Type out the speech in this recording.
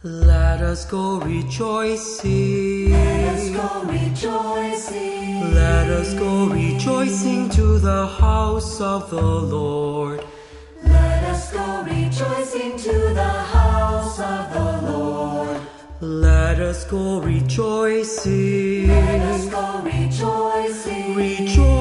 Let us go rejoicing. Let us go rejoicing. Let us go rejoicing to the house of the Lord. Let us go rejoicing to the house of the Lord. Let us go rejoicing. Let us go rejoicing. Rejoicing.